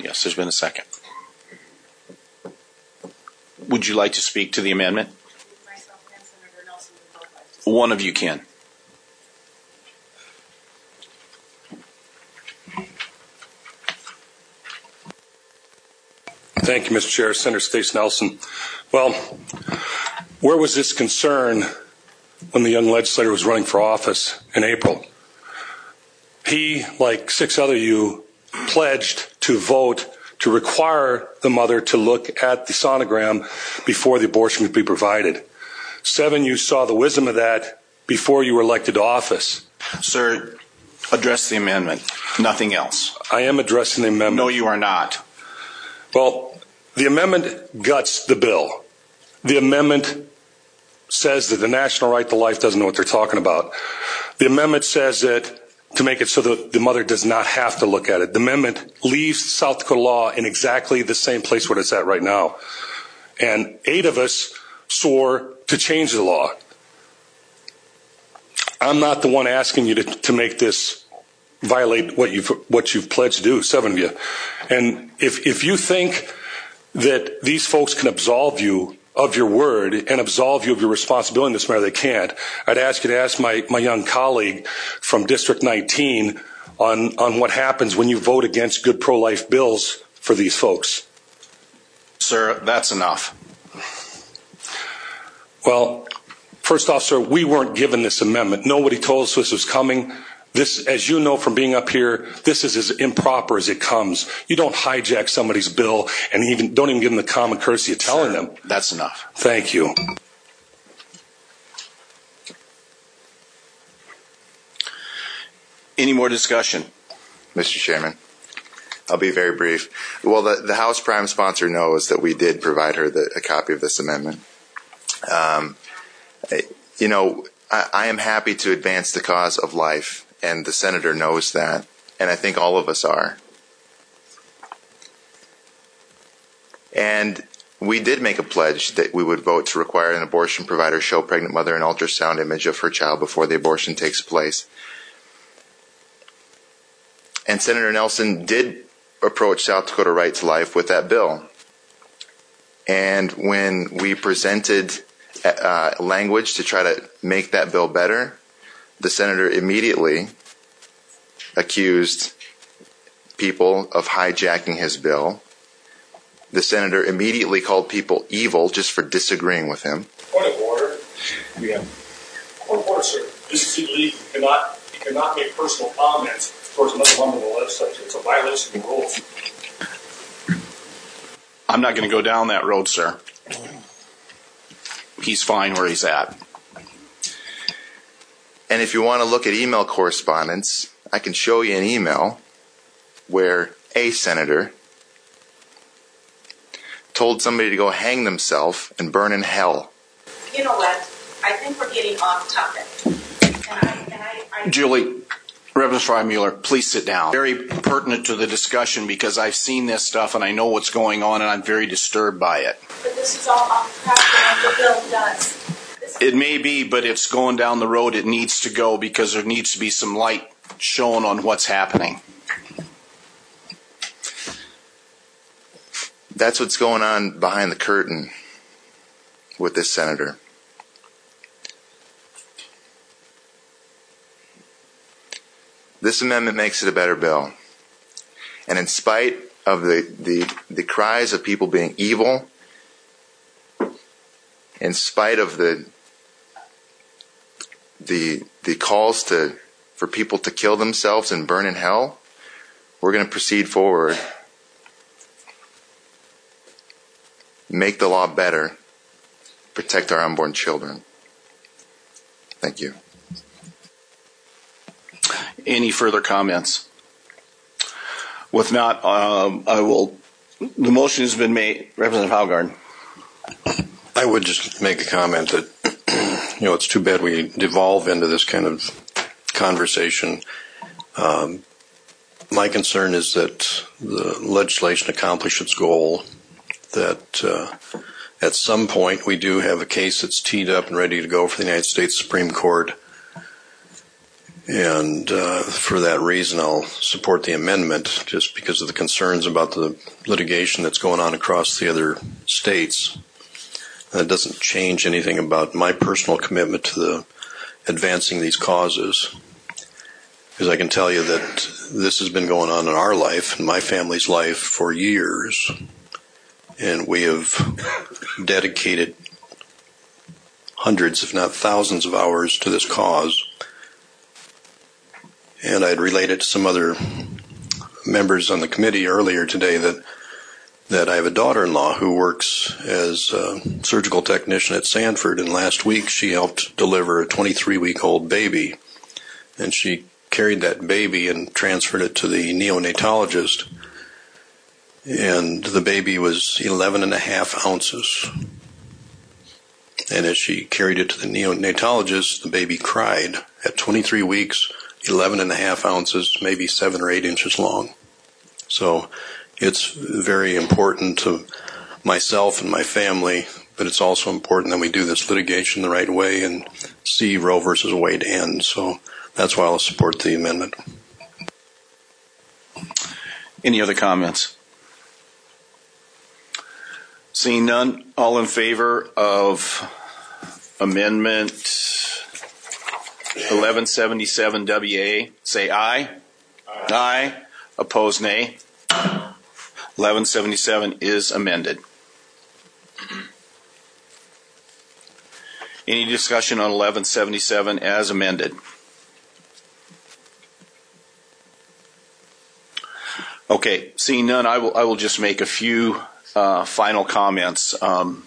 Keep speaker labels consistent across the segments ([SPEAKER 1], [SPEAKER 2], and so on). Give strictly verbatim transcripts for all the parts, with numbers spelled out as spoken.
[SPEAKER 1] Yes, there's been a second. Would you like to speak to the amendment?
[SPEAKER 2] Myself and Senator Nelson would both like to speak.
[SPEAKER 1] One of you can.
[SPEAKER 3] Thank you, Mister Chair. Senator Stace Nelson. Well, where was this concern when the young legislator was running for office in April? He, like six other you, pledged to vote to require the mother to look at the sonogram before the abortion could be provided. Seven, you saw the wisdom of that before you were elected to office.
[SPEAKER 1] Sir, address the amendment. Nothing else.
[SPEAKER 3] I am addressing the amendment.
[SPEAKER 1] No, you are not.
[SPEAKER 3] Well, the amendment guts the bill. The amendment says that the national right to life doesn't know what they're talking about. The amendment says that to make it so that the mother does not have to look at it. The amendment leaves South Dakota law in exactly the same place where it's at right now. And eight of us swore to change the law. I'm not the one asking you to, to make this violate what you've, what you've pledged to do, seven of you. And if, if you think that these folks can absolve you of your word and absolve you of your responsibility in this matter, they can't. I'd ask you to ask my, my young colleague from District nineteen on, on what happens when you vote against good pro-life bills for these folks.
[SPEAKER 1] Sir, that's enough.
[SPEAKER 3] Well, first off, sir, we weren't given this amendment. Nobody told us this was coming. This, as you know from being up here, this is as improper as it comes. You don't hijack somebody's bill and even don't even give them the common courtesy of telling
[SPEAKER 1] Sir,
[SPEAKER 3] them.
[SPEAKER 1] That's enough.
[SPEAKER 3] Thank you.
[SPEAKER 1] Any more discussion?
[SPEAKER 4] Mister Chairman, I'll be very brief. Well, the, the House Prime sponsor knows that we did provide her the, a copy of this amendment. Um, you know, I, I am happy to advance the cause of life. And the senator knows that, and I think all of us are. And we did make a pledge that we would vote to require an abortion provider show pregnant mother an ultrasound image of her child before the abortion takes place. And Senator Nelson did approach South Dakota Right to Life with that bill. And when we presented uh, language to try to make that bill better, the senator immediately accused people of hijacking his bill. The senator immediately called people evil just for disagreeing with him.
[SPEAKER 3] Point of order.
[SPEAKER 1] Yeah.
[SPEAKER 3] Point of order, sir. This is illegal. You cannot, you cannot make personal comments towards another member of the legislature. It's a violation of the rules.
[SPEAKER 1] I'm not going to go down that road, sir. He's fine where he's at.
[SPEAKER 4] And if you want to look at email correspondence, I can show you an email where a senator told somebody to go hang themselves and burn in hell.
[SPEAKER 2] You know what? I think we're getting off topic. And I, and I, I
[SPEAKER 1] Julie, Reverend Frymuller, please sit down. Very pertinent to the discussion because I've seen this stuff and I know what's going on and I'm very disturbed by it.
[SPEAKER 2] But this is all off track from what the bill does.
[SPEAKER 1] It may be, but it's going down the road it needs to go because there needs to be some light shown on what's happening.
[SPEAKER 4] That's what's going on behind the curtain with this senator. This amendment makes it a better bill. And in spite of the, the, the cries of people being evil, in spite of the the the calls to for people to kill themselves and burn in hell, we're going to proceed forward, make the law better, protect our unborn children. Thank you.
[SPEAKER 1] Any further comments? With not, um, I will. The motion has been made. Representative Haugaard.
[SPEAKER 5] I would just make a comment that, you know, it's too bad we devolve into this kind of conversation. Um, my concern is that the legislation accomplish its goal, that uh, at some point we do have a case that's teed up and ready to go for the United States Supreme Court. And uh, for that reason, I'll support the amendment, just because of the concerns about the litigation that's going on across the other states. That doesn't change anything about my personal commitment to the advancing these causes. Because I can tell you that this has been going on in our life, in my family's life, for years. And we have dedicated hundreds, if not thousands, of hours to this cause. And I'd related to some other members on the committee earlier today that that I have a daughter-in-law who works as a surgical technician at Sanford, and last week she helped deliver a twenty-three-week-old baby. And she carried that baby and transferred it to the neonatologist, and the baby was eleven and a half ounces. And as she carried it to the neonatologist, the baby cried. At twenty-three weeks, eleven and a half ounces, maybe seven or eight inches long. So it's very important to myself and my family, but it's also important that we do this litigation the right way and see Roe versus Wade end. So that's why I'll support the amendment.
[SPEAKER 1] Any other comments? Seeing none, all in favor of amendment eleven seventy-seven W A, say aye. Aye. Aye. Opposed, nay. eleven seventy-seven is amended. Any discussion on eleven seventy-seven as amended? Okay, seeing none, I will I will just make a few uh, final comments. Um,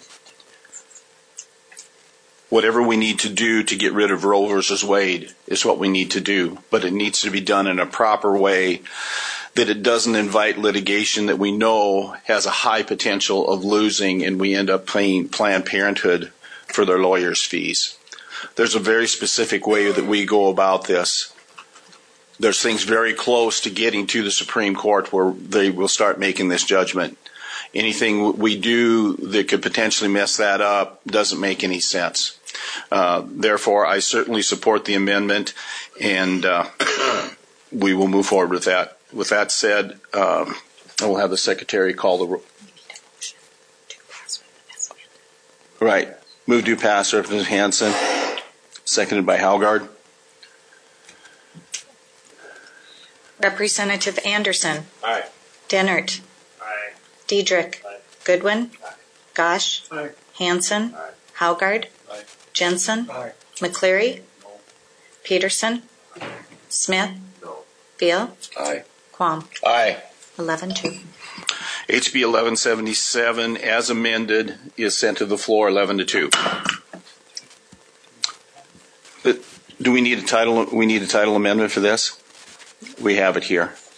[SPEAKER 1] whatever we need to do to get rid of Roe versus Wade is what we need to do, but it needs to be done in a proper way that it doesn't invite litigation that we know has a high potential of losing, and we end up paying Planned Parenthood for their lawyers' fees. There's a very specific way that we go about this. There's things very close to getting to the Supreme Court where they will start making this judgment. Anything we do that could potentially mess that up doesn't make any sense. Uh, therefore, I certainly support the amendment, and uh, we will move forward with that. With that said, um, I will have the Secretary call the roll. Right. Move to pass, Representative Hansen. Seconded by Haugaard.
[SPEAKER 6] Representative Anderson.
[SPEAKER 7] Aye.
[SPEAKER 6] Dennert.
[SPEAKER 7] Aye.
[SPEAKER 6] Diedrich.
[SPEAKER 7] Aye.
[SPEAKER 6] Goodwin.
[SPEAKER 7] Aye.
[SPEAKER 6] Gosh.
[SPEAKER 7] Aye.
[SPEAKER 6] Hansen.
[SPEAKER 7] Aye.
[SPEAKER 6] Haugaard.
[SPEAKER 7] Aye.
[SPEAKER 6] Jensen.
[SPEAKER 7] Aye.
[SPEAKER 6] McCleary.
[SPEAKER 7] No.
[SPEAKER 6] Peterson. Smith.
[SPEAKER 7] No.
[SPEAKER 6] Beal.
[SPEAKER 1] Aye.
[SPEAKER 6] Quam.
[SPEAKER 1] Aye.
[SPEAKER 6] eleven two.
[SPEAKER 1] H B eleven seventy-seven, as amended, is sent to the floor eleven to two. But do we need a title? We need a title amendment for this? We have it here.